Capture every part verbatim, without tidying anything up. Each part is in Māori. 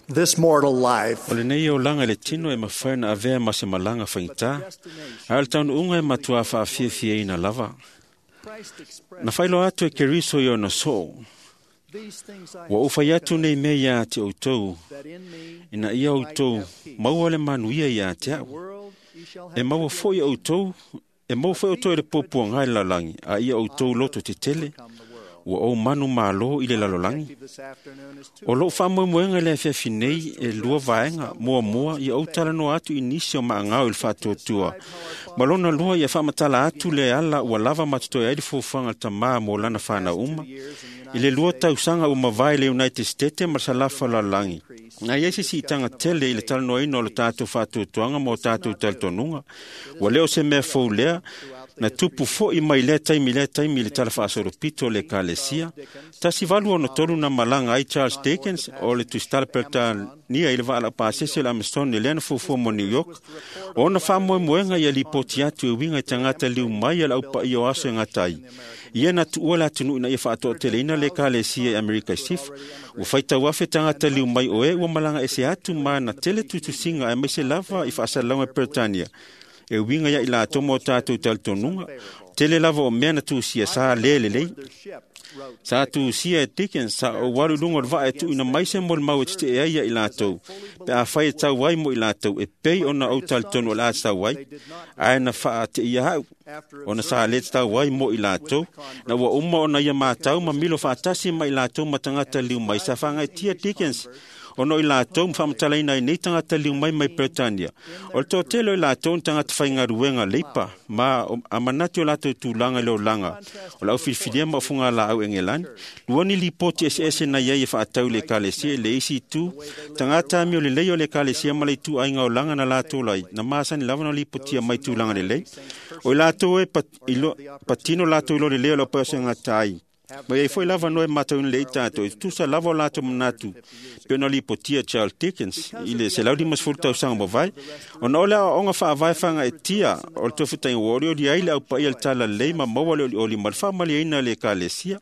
this mortal life. O le nei o langa le tino e mawhai na avea ma se malanga whaingita. A le taunu unga e matua whaafia ina lava. Na whailo atu e keriso i o na so. Wa ufai atu nei me ia te outou. Ina ia outou. Maua le manuia ia te au. E maua foi outou. E maua foi outou e le popua ngai lalangi. A ia outou loto te tele. Wa o manu malo i le lalolangi. O lo wha moemoenga le fia finei e lua vaenga mua mua i au tala no atu inisio ma ngau il whatotua. Malona lua i a whamatala atu le ala ua lava matutoi aidi fufanga tamaa mo lana whana uma. I le lua tausanga uma vai le United States ma salafa lalangi. Na iese si itanga tele i le tala no ino le tātou whatotuanga mo tātou taltonunga. Wa leo se mea fau lea. Na tupu fo i mai le taimi le taimi le tala whaasoro pito le kalesia. Ta si valu ono tolu na malanga ai Charles Dickens o le tustala pelta nia i le vaala paasese le Amazon ni lena fufu mo New York. O na wha moe moenga i a lipoti atu e winga i tangata liu mai ala upa i o aso e ngatai. Ia na tu ua la tunu ina i whaato tele ina le kalesia i Amerika Sif. Ua whaita wafe tangata liu mai o e ua malanga ese atu ma na tele tutu singa e mese lava i whaasalanga Pertania. E winga ya ila tomo tātou taltonunga. Tele lava o mea na tūsia sa lele lei. Sa tūsia e Dickens sa o waru lunga o vae tu ina maise mo le mau e tite e aia ila tau. Pe a whai tau wai mo ila tau e pei ona au taltonu o la tau wai. Ae na wha te ia hau. Ona sa le tau wai mo ila tau. Na wa uma ona ia mātau ma milo whaatasi ma ila tau matangata liu mai. Sa whangai tia Dickens. Ono i lātou mwhamatala ina i nei tangata liu mai mai Britania. O le tō telo i lātou tangata whainga ruenga leipa, ma a manati o lātou tūlanga leo langa. O lau whiwhiria ma funga la au engelani. Luani li poti S S na iei e whaatau le kalesia, le isi tū. Tangata mi o le leo le kalesia ma le tū ainga o langa na lātou lai. Na maasani lavana li potia mai tūlanga le lei. O i lātou e pat, ilo, patino lātou ilo le leo la pēsa ngatai. Ma e foi lava noe matau in le itato, e tusa lava o lato manatu. Pena li potia Charles Dickens, ile se laudi mas fulta usanga mo vai. O na ole onga wha vai whanga e tia, o le tofuta in wori o di aile au pai al tala lei, ma maua le o li malfa mali eina le ka lesia.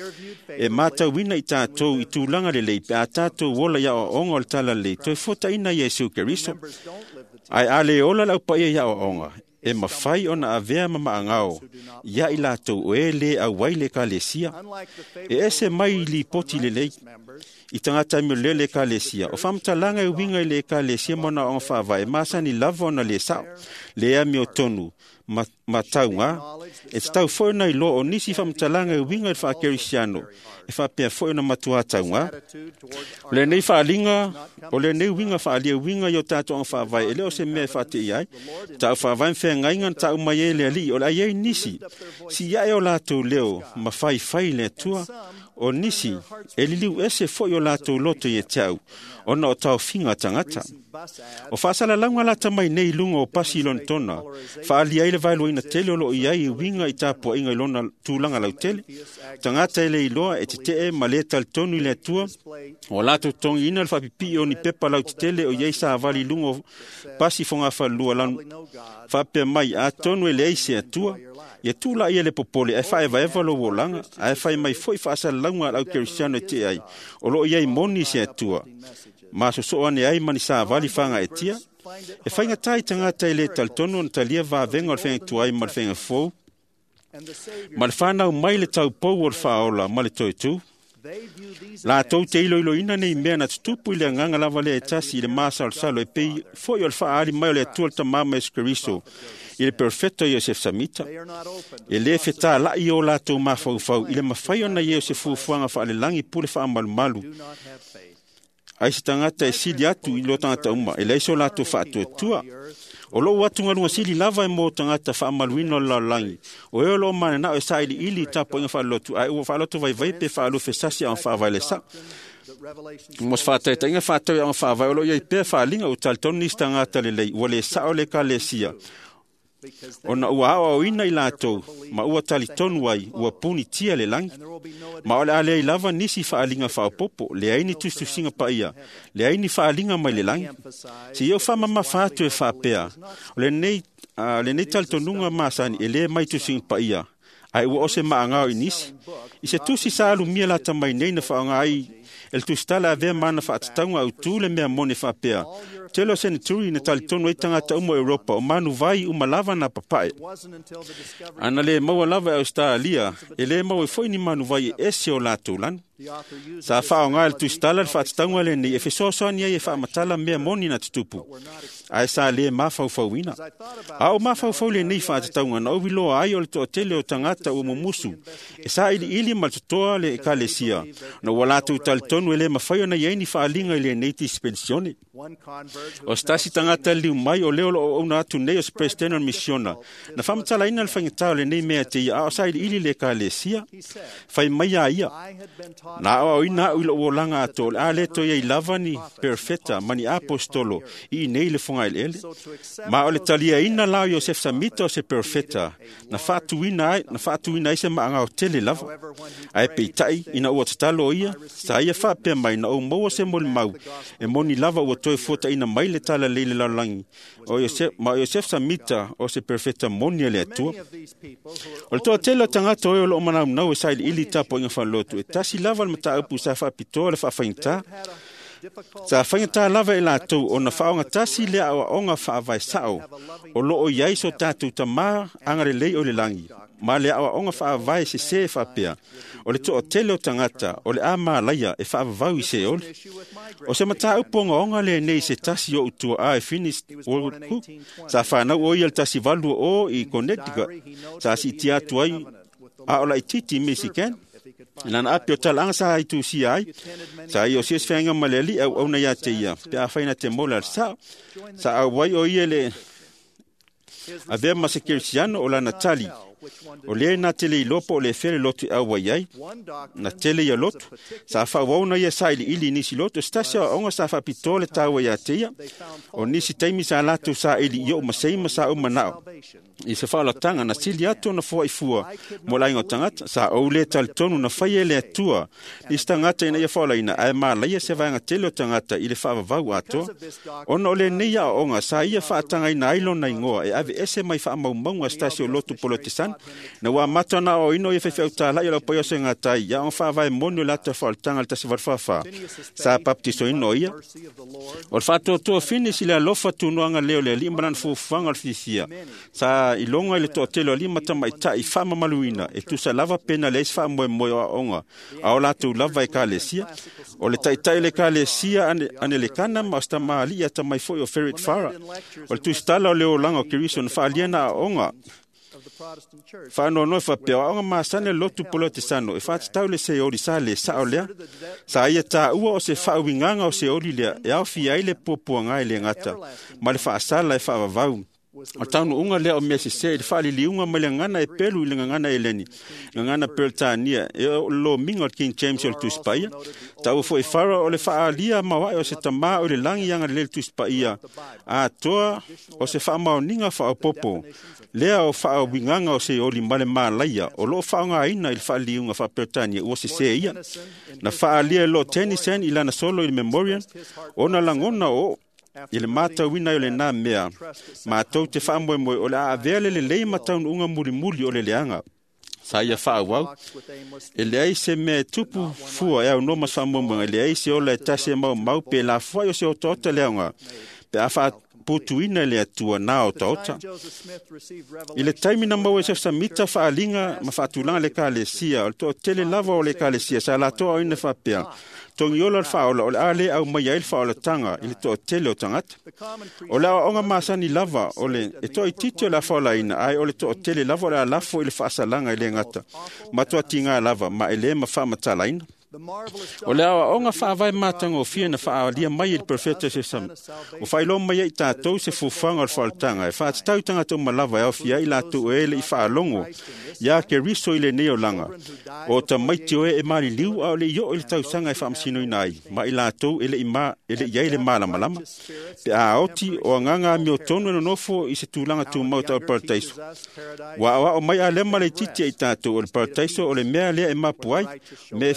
E matau wina i tātou i tūlanga le lei, pe a tātou wola ia o onga o le tala lei, toi fota ina Jesu Keriso. Ai ale ola lau pai ia o onga. E mawhai ona avea mama angao, ia i lātou o e le a waile ka lesia. E ese mai li poti le lei, i tangata mi le le ka lesia. O whamtalanga e winga i le ka lesia mona o ngawhawa, e masani lava ona le sao, le a mi o tonu, ma, ma taunga. E tau whoina i lo o nisi whamtalanga e winga i whakerisiano, e whapea whoina matua taunga. O le nei whaalinga, o le nei winga whaalia winga i o tātou ang whaavai, e leo se mea whaate i ai. Tau whaavai mwhea ngaingan tau mai e le ali, o la iei nisi. Si ia e o lātou leo, ma whai whai le tua, o nisi, e liliu ese fwoi o lātou loto i e tau, ona o tau whinga tangata. O whaasala launga lata mai nei lunga o pasi lon tona, whaalia ile vailo ina tele o lo i ai winga i tāpua inga i lona tūlanga lau tele. Tangata ele i loa e te te e ma le tal tonu i le tua, o lātou tongi ina le whapipi o ni pepa lau te tele o iei sa avali lunga o pasi fonga whalua lan whapea mai a tonu e le eise a tua. Ia tūla ia le popole, e whae vaeva lo wolanga, e whae mai foi whaasa launga au kerisiano e te ai, o lo iei moni se atua. Ma so so ane ai mani sa vali whanga e tia, e whainga tai tangata i le taltono na talia va venga o le whenga tuai ma le whenga fōu, ma le whanau mai le tau pou o le whaola ma le toi tū. La tau te ilo ilo ina nei mea na tutupu i le nganga lava le e tasi i le masa al salo e pei foi o le whaari mai o le atua le tamama Eskeriso. I le perfetto Iosef Samita. E le feta la i o lātou mawhau i le mawhai ona Iosef fufuanga wha le langi pule wha malu. Ai si tangata e sili atu i lo tangata uma, e leiso lātou wha atua tua. O lo watu ngalunga sili lava e mo tangata wha maluino la langi. O eo lo mana na o e sa ili ili tapo inga wha lotu, ai ua wha lotu vai vai pe wha alu fesasi a wha vai le sa. Mos whātai ta inga wha tau a wha vai o lo iai pe wha linga o taltoni tangata le lei, ua le sa o le ka le sia. Ona ua awa o ina i lātou, ma ua tali tonu ai, ua puni tia le langi. Ma ole a lea i lava nisi whaalinga whaopopo, le aini tustu singa pa ia, le aini whaalinga mai le langi. Si iau whamama whaatu e whapea, le nei, uh, le nei tali tonunga maasani, e le mai tu singa pa ia, ai ua o se maangao inisi. I se tusi sa alumia la tamai nei na whaonga ai, el tustala avea mana whaatataunga au tūle mea mone whapea. Telo senaturi na talitonu e tangata umo Europa o manu vai umalava na papae. Ana le maua lava e Australia, e le maua e foi ni manu vai e ese o lātou lanu. Sa whaonga el tustala le whaatataunga le ni e whesosoani ai e whaamatala mea moni na tutupu. Ai sa le mawhauwhauina. A o mawhauwhau le nei whaatataunga na uwilo ai o le toa tele o tangata o mumusu. E sa ili ili maltotoa le ekalesia. Na walātou talitonu e le mawhaio na yeini whaalinga i le nei dispensione. O stasi tangata liu mai o leo o una atu nei o se presidente missiona. Na whamatala ina le whangatau le nei mea te ia a o sa ili ili le ekalesia. Whai mai a ia. Na o ina uilo o langa ato a le to ye lava ni perfetta mani apostolo I nei le fonga ele. Ma o le talia ina la Joseph Samito se perfetta. Na fatu ina na fatu ina se maanga o tele lava. Ai peitai ina o talo ia sa ia fa pe mai na o mo se mol mau. E moni lava o toi fota ina mai le tala le la langi. O Joseph ma Joseph Samita o se perfetta moni le tu. O to tele tangata o lo mana na o sai ili tapo inga fa lotu. E tasi lava mata upu sa fa pito le fa fainta. Sa fainta lava e la tu o na faonga tasi le o onga fa vai sao. O lo o yai so tatu tama angare le o le langi. Ma le o onga fa vai se se fa pea. O le to o tele o tangata o le ama laia e fa vau I se ole. O se mata upu onga onga le nei se tasi o utua a e finis o ku. Sa fa na o il tasi valu o I Connecticut. Sa si tia tuai a o la ititi Michigan. Lana apio talanga sa ai tu si ai. Sa i o si esfenga maleli au au na ia te ia. Pe a faina te mola sa. Sa a wai o iele. A vea masa kirsiano o la natali. O le na tele I lopo o le fere lotu au wai ai. Na tele ia lotu. Sa fa wau na ia sa ili ili nisi lotu. Stasia onga sa fa pitole ta wai a te ia. O nisi taimi sa latu sa ili i o maseima sa o manao. I se whaala tanga na sili atu na fua I fua mo lai ngā tangata sa au le talitonu na whaia le atua I sta ngata ina ia whaala ina ai maa laia se vanga tele o tangata I le whaavavau atua ona o le neia o onga sa ia whaatanga ina ailo na ingoa e ave ese mai wha mau maunga stasio lotu polotisan na wā matana o ino i whewhau tāla I lau pai o se ngā tai ia on whaavai monu lata whaala tanga le tasi warwhawha sa baptiso ino ia o le whātua tua finis I le alofa tunuanga leo le limanan fufuanga le fifia sa I longa I le to telo lima tamai ta I fama maluina e tu sa lava pena le fa mo mo onga a o la tu lava e kalesia o le tai tai le kalesia ane ane le kana masta mali ata mai foi o ferret fara o tu stala le o langa kirison fa aliena onga fa no no fa pe onga ma sane lotu polotisano e fa tau le se ori sa le sa olea sa ia ta ua o se fa winganga o se ori le e au fi ai le popuanga le ngata ma le fa sala e fa vavau o taunu unga lea o mea se se le whaali liunga ma le ngana e pelu I le ngana e leni ngana Peartania e lo minga o King James o le tuspaia tau fo e whara o le whaalia mawai o se tama o le langi anga le tuspaia a toa o se whaamao ninga wha o popo lea o wha o winganga o se oli male maa laia o lo whaonga aina I le whaali liunga wha Peartania ua se se ia na whaalia lo tenisen I lana solo I le memorial ona langona o I le mata wina o le nā mea, mātou te whaamoe moe o le a avea le lei mataun unga muri muri o le leanga. Sa ia whaawau, e le ai se me tupu fua e au no mas whaamoe moe, e le ai se ola e tase mau mau pe la fwai o se o tota leanga, pe a wha putu ina le atua nā o tota. I le taimina mau e se samita whaalinga ma whaatulanga le ka le sia, o le to tele lava o le ka le sia, sa la toa o ina whapea. Tongi ola whaola o le ale au mai ail whaola tanga I le to tele o tangata. O le awa onga masani lava o le e to I titi o la whaola ina ai o le to tele lava o le alafo I le whaasalanga I le ngata. Matua tinga lava ma ele ma whaamatala ina. O le awa onga whaavai matanga o fia na whaalia mai I le profeta se sam. O whailo mai I tātou se fufanga o le whaola tanga. E whaatitau tanga tau malava e au fia I la tu e le I whaalongo. Ia ke riso I le neo langa. O ta maiti o e mali liu au le io I le tau sanga e whaamsino inai. Ma I la tau ele ima ele iai le mala malama. Pe a oti o nganga mi o tonu no nofo I se tūlanga tu mauta o parataiso. Wa awa o mai a lema le titi I tātou o le parataiso o le mea lea e mapuai. Me file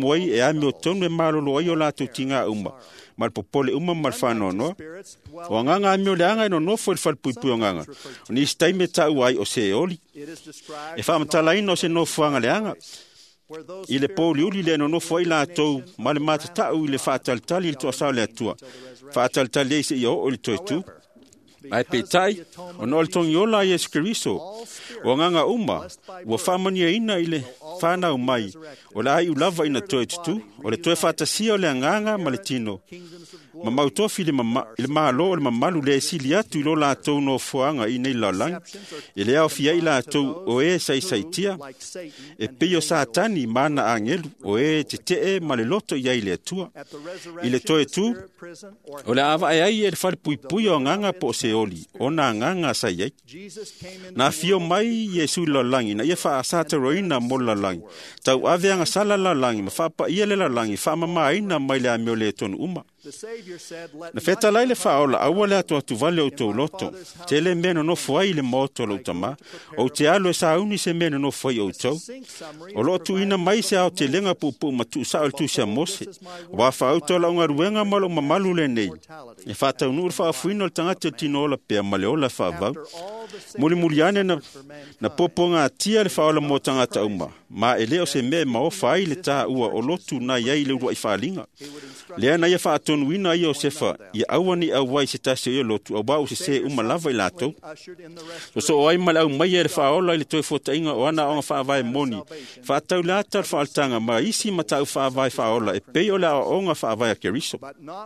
muai e ami o tonu e malolo ai o lātou tinga uma. Mal popole uma mal whanono. O nganga ami o leanga ino nofo il whalpuipui o nganga. O ni stai me tau ai o se oli. E whamatala ino se nofo anga leanga. I le pōli uli le no nofo ai lātou ma le matatau i le whaatalitali il toa sao le atua. Whaatalitali eise i o o li toi tu. Ai peitai, o no le tongi ola i Yesu Keriso, o nganga uma, ua whamania ina i le whanau mai, o le ai ulava ina toi tutu, o le toi whatasia o le anganga ma le tino. Ma mautofi le maalo o le mamalu le esili atu i lo lātou no fuanga i nei lalang, e le au fia i lātou o e sai saitia, e pio satani mana angelu, o e te te e ma le loto i ai le atua. I le toi tu, o le ava e ai e le whare pui pui o nganga po se oli, o na nganga sai ai. Na fio mai Yesu lalangi, na ia wha asata roina mo lalangi. Tau aveanga sala lalangi, ma whapa ia le lalangi, wha mama aina mai le amio le tonu uma. Na feta lai le whaola, aua le atua tu vale o tau loto. Te le mena no fuai le moto lo tama, o te alo e sauni se mena no fuai o tau. O lotu ina mai se au te lenga pupu ma tu sao tu se mose. Wa wha auto la unga ruenga malo ma malu le nei. E wha nur wha afuino le tangata tino ola pea ma le ola wha vau. Muli muli ane na, na poponga tia le whaola mo tangata uma. Ma e leo se me ma o whai le ta ua o lotu na iai le urua i whalinga. Lea na ia wha atonu ina ia o sefa, ia awani au wai se tase ia lotu, au bau se se uma lava i latou. So so o ai male au mai e le whaola i le toi fota inga o ana o nga whaavai moni. Wha atau le ata le whaaltanga, ma isi ma tau whaavai whaola, e pei o le o nga whaavai a Keriso.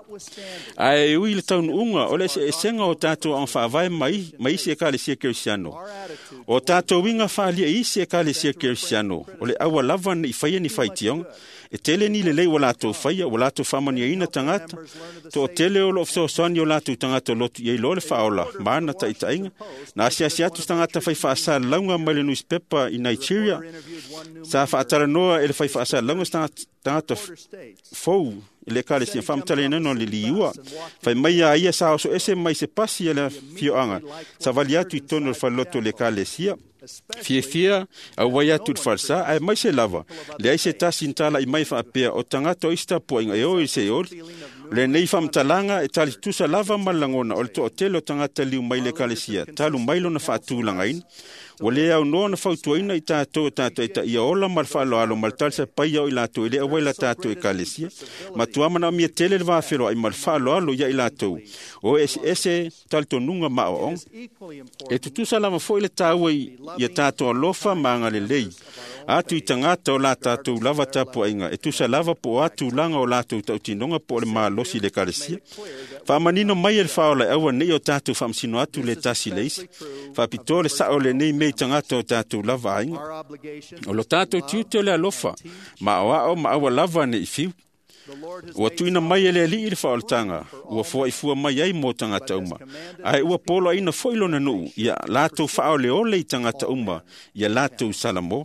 Ai ui le taunu unga, o le se e senga o tātou ang whaavai mai, ma isi e ka le sia Kerisiano. O tātou winga whaalia isi e ka le sia Kerisiano, o le awa lava ni whaia ni whaitionga. E tele ni le lei wala to faia wala to famani ina tangata to tele o lo so sonio la tu tangata lotu ye lo le faola mana tai tainga na sia sia tu tangata fai fa sa longa mai le newspaper in Nigeria sa fa tara noa ele fai fa sa longa tangata fo ele kale si fam tale no le liua fai mai ia sa so ese mai se pasi ele fioanga sa valia tu tono fa loto le kale sia Fie fia, a waya tut falsa, ai mai se lava. Le ai se tasintala i mai fa apea o tangata o ista po inga eo i se ol. Le nei fam talanga e tali tusa lava malangona o le to otelo tangata liu mai le kalesia. Talu mailo na fatu langain. O le au noa na fautuaina i tātou tātou i ta ia ola mal whaalo alo mal talsa pai au i lātou i le awai la tātou i kalesia. Ma tuamana mia tele le wāwhero ai mal whaalo alo ia i lātou. O ese ese talto nunga ma o ong. E tutusa lama fo i le tāua i ia tātou alofa maanga le lei. Atu i tangata o la tātou lava tapu ainga. E tusa lava po atu langa o lātou tau tinonga po le maa losi le kalesia. Whamanino mai e le whaola e awa nei o tātou whamsino atu le tasi leisi. Whapito le sao le nei mei tangata o tātou lava ainga. O lo tātou tiute le alofa. Ma o ao ma awa lava ne i fiu. Ua tuina mai ele li i le whaoltanga, ua fua i fua mai ai mō tangata uma. Ai ua polo ina foilo na nuu, ia lātou whaole ole i tangata uma, ia lātou salamo.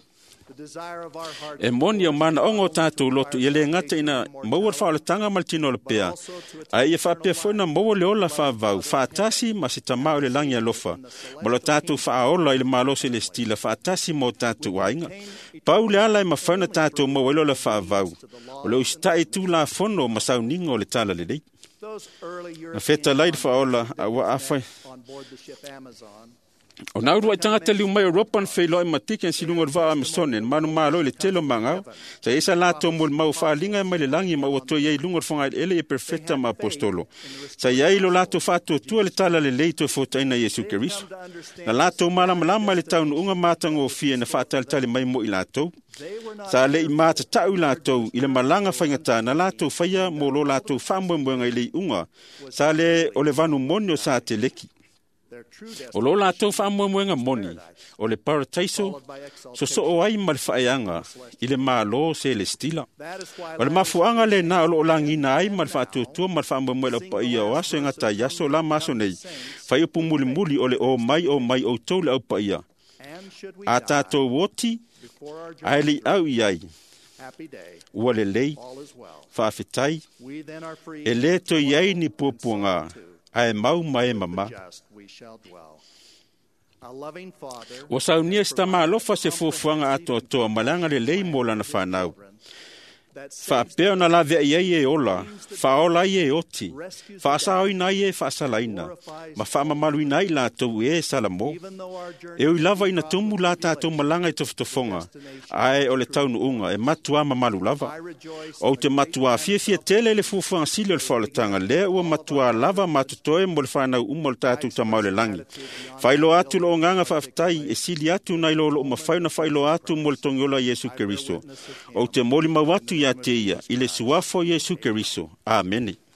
E moni o mana ongo tātou loto, ia le ngata ina maua le whaoletanga maltino le pea. Ai ia whapea fwena maua le ola whaavau, whaatasi ma se tamau le langi alofa. Malo tātou whaola i le malose le stila, whaatasi mo tātou wainga. Pau le ala i mawhauna tātou maua le ola whaavau. O le ustai tu la fono masau ningo le tala le lei. Na feta lai le whaola a wa awhai. O nauru ai tangata liu mai Europa na whailo ai matiki an silunga rwa Amazone, manu malo le telo mangau. Sa esa lato mo le mau whaalinga mai le langi ma wato iei lunga rwhanga ele e perfecta ma apostolo. Sa iei lo lato whato tua le tala le leito e fotaina Yesu Keriso. Na lato malama lama le taunu unga matanga o fie na whaatale tali mai mo i lato. Sa le i mata tau i lato i le malanga whaingata na lato whaia mo lo lato whambuembuenga i le unga. Sa le o le vanu moni o sa te leki. O lo lātou whaamua moni, o le parataiso, so so o ai ma le whaeanga, i le mālo se le stila. O le mafuanga le na o lo langina ai ma le whaatuatua ma le whaamua le pa ia o aso ngata yaso la maso nei, whai upu muli muli o le o mai o mai o tau le au pa ia. A tātou woti, ai li au i ai, ua le lei, whaafetai, e le to iai ni puapuanga, ai mau mai mama. O saunia sta malofa se fufuanga ato toa malanga le lei mola na whanau. Whaapea na la vea iei e ola, whaola i e oti, whaasao ina i e whaasalaina, ma whaamamalu ina i la tau e salamo. E ui lava ina tumu la tātou malanga i tofutofonga, ai o le taunu unga, e matua mamalu lava. O te matua fie fie tele le fufuanga sili o le whaoletanga, lea ua matua lava matutoe mo le whanau umo le tātou tamau le langi. Whailo atu lo nganga whaftai, e sili atu na ilo lo mawhai na whailo atu mo le tongiola Yesu Keriso. O te moli mawatu ia te ia, i le suafo Yesu Keriso. Amen.